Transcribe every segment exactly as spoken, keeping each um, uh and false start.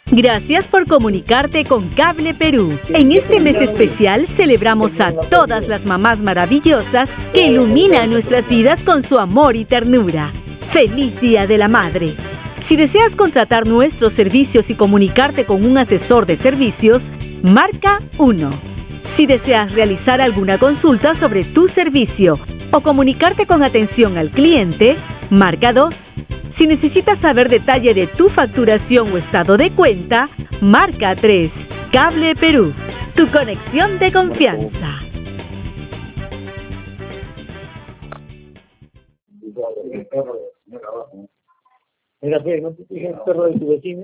Gracias por comunicarte con Cable Perú. En este mes especial celebramos a todas las mamás maravillosas que iluminan nuestras vidas con su amor y ternura. ¡Feliz Día de la Madre! Si deseas contratar nuestros servicios y comunicarte con un asesor de servicios, marca uno. Si deseas realizar alguna consulta sobre tu servicio o comunicarte con atención al cliente, marca dos. Si necesitas saber detalle de tu facturación o estado de cuenta, marca tres. Cable Perú, tu conexión de confianza. Mira, pues, ¿no te fijas el perro de tu vecino?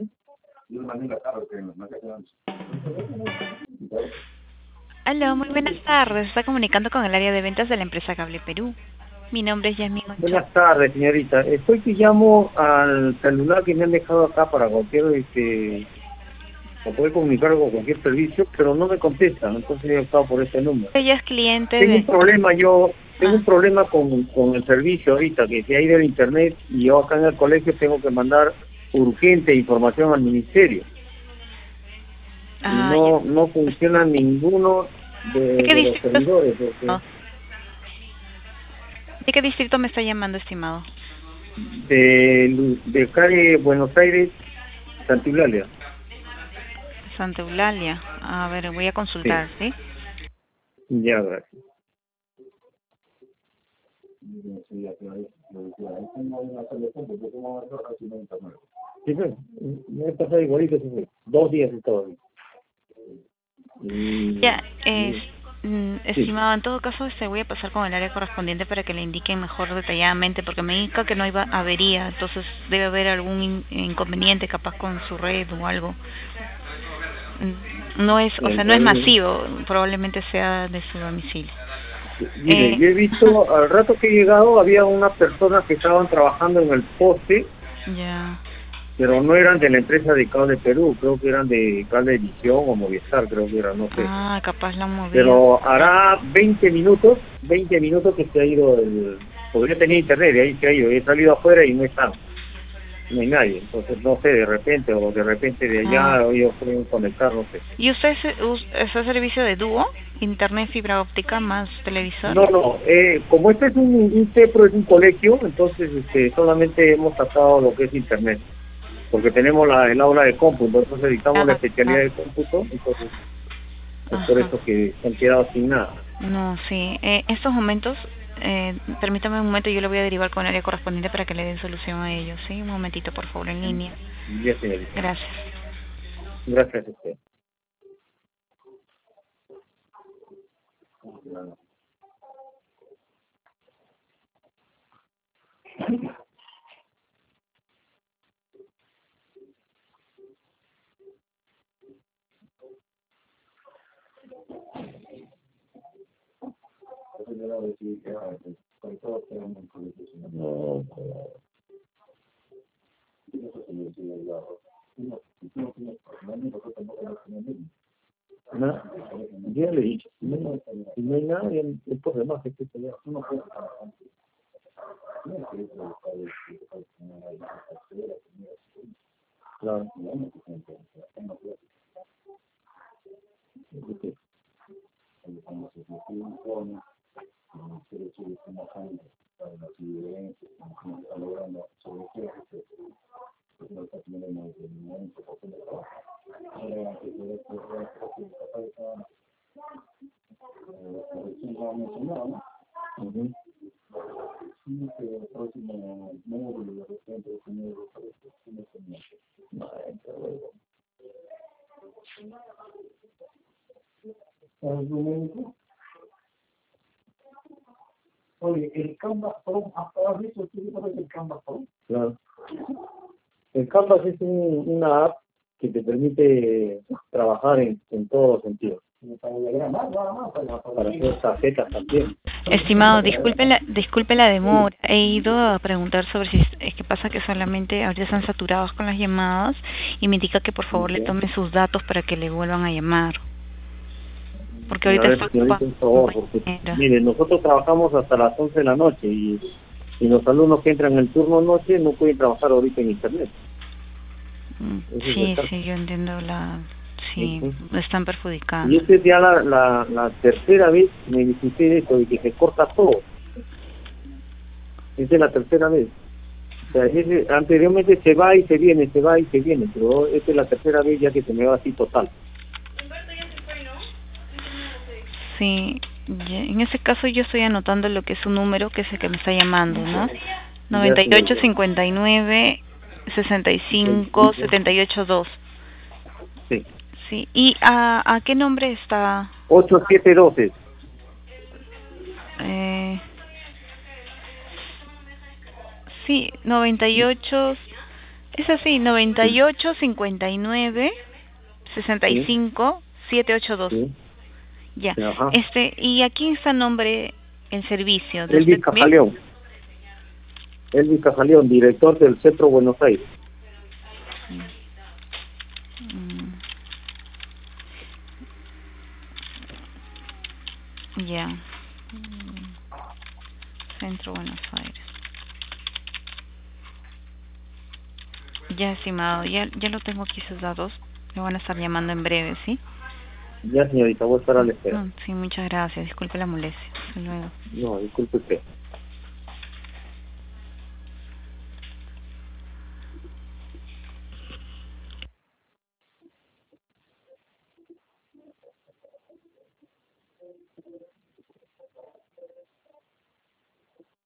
Aló, muy buenas tardes. Está comunicando con el área de ventas de la empresa Cable Perú. Mi nombre es Yasmin Ochoa. Buenas tardes, señorita. Estoy que llamo al celular que me han dejado acá para cualquier, este, para poder comunicar con cualquier servicio, pero no me contestan, entonces he optado por este número. Ella es cliente Tengo de... un problema yo, tengo Ah. un problema con, con el servicio ahorita, que se ha ido el internet y yo acá en el colegio tengo que mandar urgente información al ministerio. Ah, y no, no funciona ninguno de, ¿De qué de los distrito? servidores. porque No. ¿De qué distrito me está llamando, estimado? De, de calle Buenos Aires, Santa Eulalia. Santa Eulalia. A ver, voy a consultar, ¿sí? Ya, gracias. Sí, pues, me he pasado igualito, sí, pues, dos días y todo. Y, Ya, es, y, mm, estimado, en todo caso, este, voy a pasar con el área correspondiente para que le indiquen mejor detalladamente, porque me indica que no hay va- avería, entonces debe haber algún in- inconveniente capaz con su red o algo. Mm, No es, o sea, no es masivo, probablemente sea de su domicilio. Mire, Eh, yo he visto, al rato que he llegado, había unas personas que estaban trabajando en el poste, Ya. pero no eran de la empresa de Cable Perú, creo que eran de Cable Edición o Movistar, creo que eran, no sé. Ah, capaz la han movido. Pero hará veinte minutos, veinte minutos que se ha ido el... Porque yo tenía internet, de ahí se ha ido, he salido afuera y no están, no hay nadie, entonces no sé, de repente, o de repente de allá, Ah. o ellos pueden conectar, no sé. ¿Y usted es, us- es el servicio de dúo? ¿Internet, fibra óptica más televisor? No, no, eh, como este es un, un CEPRO, es un colegio, entonces este, solamente hemos tratado lo que es internet, porque tenemos la, el aula de cómputo, entonces editamos Ah, la especialidad ah. de cómputo, entonces es por Ajá. eso que se han quedado sin nada. No, sí. Eh, estos momentos, eh, permítame un momento, yo le voy a derivar con el área correspondiente para que le den solución a ellos, ¿sí? Un momentito, por favor, en línea. Ya, señorita. Gracias. Gracias a usted. No, no, ya le he dicho, si no, si no hay nada, ya es por demás que esté peleado. No puede. Claro. Ujú. Ay, qué bueno. Oye, el Canvas Pro, ¿has visto qué es el Canvas Pro? Claro. El Canvas es un, una app que te permite trabajar en, en todos los sentidos. Para diagramar, nada más, para, para hacer tarjetas también. Estimado, disculpe la, disculpe la demora. He ido a preguntar sobre si es, es que pasa que solamente ahorita están saturados con las llamadas y me indica que por favor le tome sus datos para que le vuelvan a llamar. Porque ahorita A ver, estoy señorita, ocupada, por favor, porque, compañera. mire, nosotros trabajamos hasta las once de la noche y, y los alumnos que entran en el turno noche no pueden trabajar ahorita en internet. Sí, sí, yo entiendo la... Sí, sí, me están perjudicando. Y esta es ya la, la, la tercera vez me sucede esto, de que se corta todo. Esta es la tercera vez. O sea, ese, anteriormente se va y se viene, se va y se viene, pero esta es la tercera vez ya que se me va así total. Sí, ya, en ese caso yo estoy anotando lo que es su número, que es el que me está llamando, ¿no? noventa y ocho, cincuenta y nueve, sesenta y cinco, setenta y ocho, dos. Sí. Sí, ¿y a, a qué nombre está? ocho siete doce. Eh, sí, noventa y ocho, es así, noventa y ocho, cincuenta y nueve, sesenta y cinco, setecientos ochenta y dos. Sí. Ya, Ajá. este, ¿y aquí está nombre el servicio? ¿De Elvis usted también? Cajaleón. Elvis Cajaleón, director del Centro Buenos Aires. Mm. Ya. Mm. Centro Buenos Aires. Ya, estimado, ya, ya lo tengo aquí sus datos. Me van a estar llamando en breve, ¿sí? Ya, señorita, voy a estar a la espera. Mm, sí, muchas gracias. Disculpe la molestia. Hasta luego. No, disculpe usted.